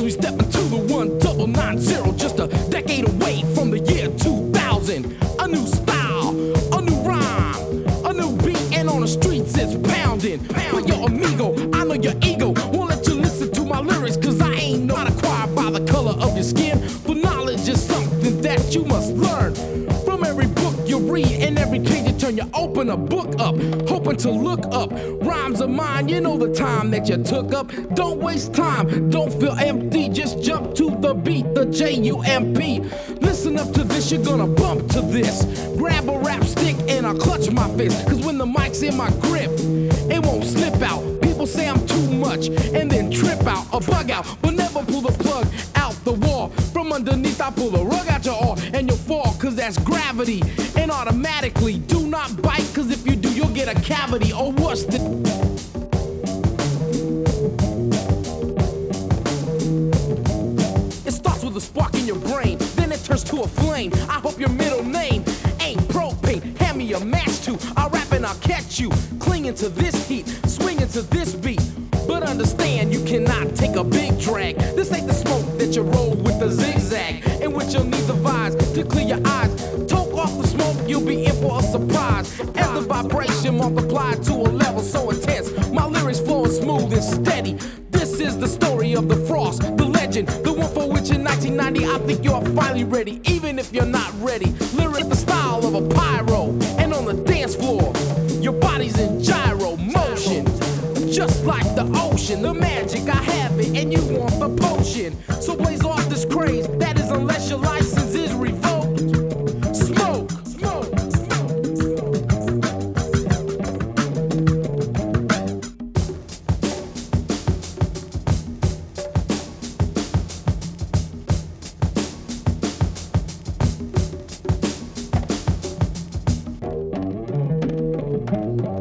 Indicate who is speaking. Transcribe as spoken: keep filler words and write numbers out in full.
Speaker 1: we step into the one double nine zero, just a decade away from the year two thousand. A new style, a new rhyme, a new beat, and on the streets it's pounding. But yo, amigo, I know your ego won't let you listen to my lyrics, cause I ain't not acquired by the color of your skin. But knowledge is something that you must learn from every book you read and every page you turn. You open a book up, hoping to look up rhymes of mine. You know the time that you took up. Don't waste time, don't feel empty, just jump to the beat, the J U M P. Listen up to this, you're gonna bump to this. Grab a rap stick and I'll clutch my fist, cause when the mic's in my grip, it won't slip out. People say I'm too much and then trip out or bug out, but never pull the plug out the wall. From underneath I pull the rug out your arm and you'll fall, cause that's gravity. And automatically do not bite, cause if you do you'll get a cavity or worse than. It starts with a spark in your brain, then it turns to a flame. I hope your middle name ain't propane. Hand me a match too, I'll rap and I'll catch you clinging to this heat, swinging to this beat. But understand you cannot take a big drag. This ain't the smoke that you roll with the zigzag, in which you'll need the vise to clear your eyes. Toke off the smoke, you'll be in for a surprise. As the vibration multiplied to a level so intense, my lyrics flowing smooth and steady. This is the story of the Frost, the legend, the one for which in nineteen ninety I think you're finally ready. Even if you're not ready, lyric the style of a pyro, and on the dance floor, your body's in gyro motion. Just like the ocean, the magic, I have it, and you want the potion. So blaze off this craze, that is unless your license is revoked. Smoke, smoke, smoke.